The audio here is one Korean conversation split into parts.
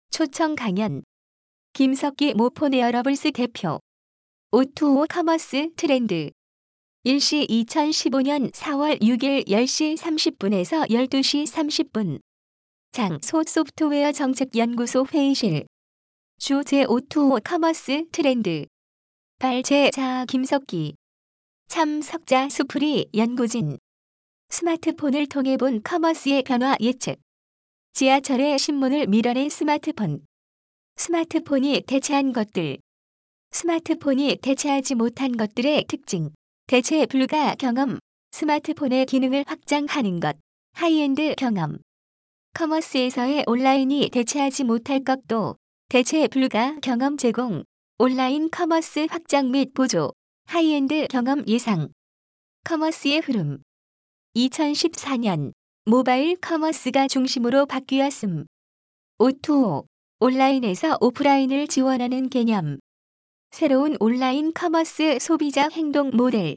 초청 강연 김석기 모포네어러블스 대표 O2O 커머스 트렌드 일시 2015년 4월 6일 10시 30분에서 12시 30분 장소 소프트웨어 정책연구소 회의실 주제 O2O 커머스 트렌드 발제자 김석기 참석자 수프리 연구진 스마트폰을 통해 본 커머스의 변화 예측 지하철의 신문을 밀어낸 스마트폰 스마트폰이 대체한 것들 스마트폰이 대체하지 못한 것들의 특징 대체 불가 경험 스마트폰의 기능을 확장하는 것 하이엔드 경험 커머스에서의 온라인이 대체하지 못할 것도 대체 불가 경험 제공 온라인 커머스 확장 및 보조 하이엔드 경험 예상 커머스의 흐름 2014년 모바일 커머스가 중심으로 바뀌었음. O2O 온라인에서 오프라인을 지원하는 개념 새로운 온라인 커머스 소비자 행동 모델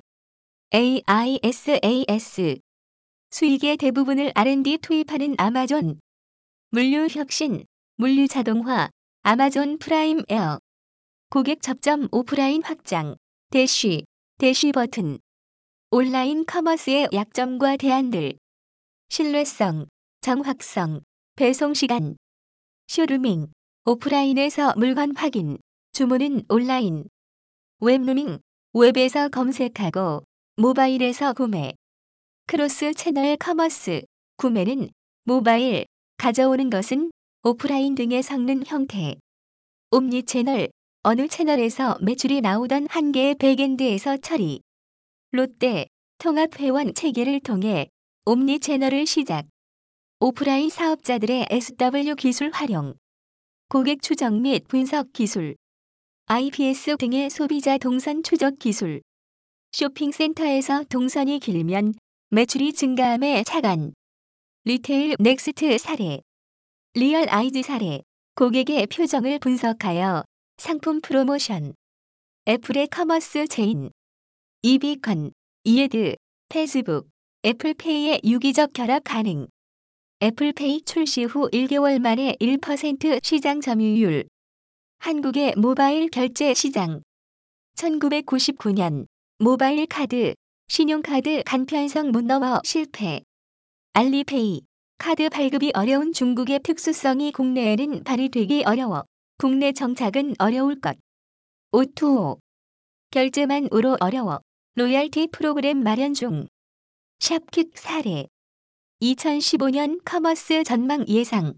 AISAS 수익의 대부분을 R&D 투입하는 아마존 물류 혁신 물류 자동화 아마존 프라임 에어 고객 접점 오프라인 확장 대쉬 버튼 온라인 커머스의 약점과 대안들 신뢰성 정확성 배송 시간 쇼루밍 오프라인에서 물건 확인 주문은 온라인 웹루밍 웹에서 검색하고 모바일에서 구매 크로스 채널 커머스 구매는 모바일 가져오는 것은 오프라인 등의 섞는 형태 옴니채널 어느 채널에서 매출이 나오던 한 개의 백엔드에서 처리 롯데 통합회원 체계를 통해 옴니채널을 시작 오프라인 사업자들의 SW 기술 활용 고객 추적 및 분석 기술 IPS 등의 소비자 동선 추적 기술 쇼핑센터에서 동선이 길면 매출이 증가함에 착안 리테일 넥스트 사례 리얼 아이즈 사례 고객의 표정을 분석하여 상품 프로모션 애플의 커머스 체인 이비컨 이에드 페이스북 애플페이의 유기적 결합 가능 애플페이 출시 후 1개월 만에 1% 시장 점유율 한국의 모바일 결제 시장 1999년 모바일 카드, 신용카드 간편성 못 넘어 실패 알리페이 카드 발급이 어려운 중국의 특수성이 국내에는 발휘되기 어려워 국내 정착은 어려울 것 O2O 결제만으로 어려워 로열티 프로그램 마련 중 샵킥 사례 2015년 커머스 전망 예상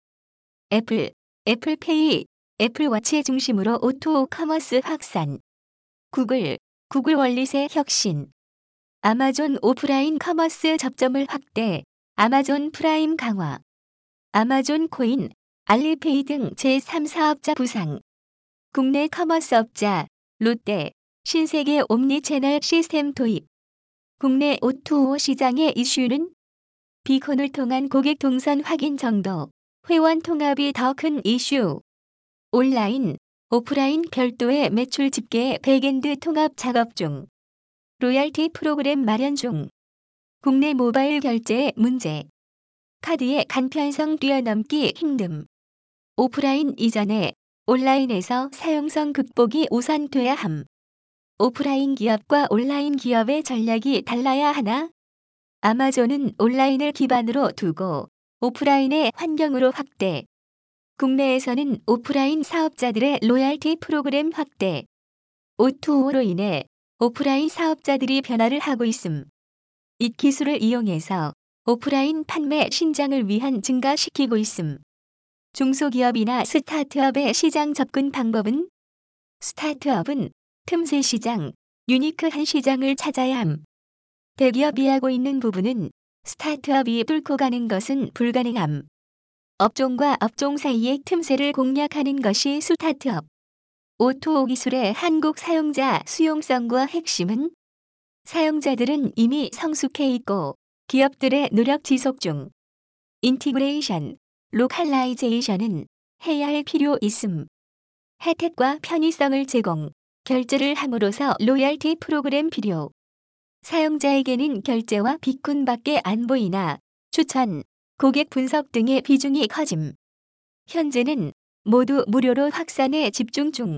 애플페이 애플워치 중심으로 O2O 커머스 확산 구글 월릿의 혁신 아마존 오프라인 커머스 접점을 확대 아마존 프라임 강화 아마존 코인 알리페이 등 제3사업자 부상 국내 커머스 업자 롯데 신세계 옴니채널 시스템 도입 국내 O2O 시장의 이슈는 비콘을 통한 고객 동선 확인 정도 회원 통합이 더 큰 이슈 온라인, 오프라인 별도의 매출 집계 백엔드 통합 작업 중 로열티 프로그램 마련 중 국내 모바일 결제의 문제 카드의 간편성 뛰어넘기 힘듦 오프라인 이전에 온라인에서 사용성 극복이 우선돼야 함 오프라인 기업과 온라인 기업의 전략이 달라야 하나? 아마존은 온라인을 기반으로 두고 오프라인의 환경으로 확대 국내에서는 오프라인 사업자들의 로열티 프로그램 확대 O2O로 인해 오프라인 사업자들이 변화를 하고 있음. 이 기술을 이용해서 오프라인 판매 신장을 위한 증가시키고 있음. 중소기업이나 스타트업의 시장 접근 방법은 스타트업은 틈새 시장, 유니크한 시장을 찾아야 함. 대기업이 하고 있는 부분은 스타트업이 뚫고 가는 것은 불가능함. 업종과 업종 사이의 틈새를 공략하는 것이 스타트업. O2O 기술의 한국 사용자 수용성과 핵심은 사용자들은 이미 성숙해 있고 기업들의 노력 지속 중. 인티그레이션, 로컬라이제이션은 해야 할 필요 있음. 혜택과 편의성을 제공, 결제를 함으로써 로열티 프로그램 필요. 사용자에게는 결제와 비콘밖에 안 보이나 추천, 고객 분석 등의 비중이 커짐. 현재는 모두 무료로 확산에 집중 중.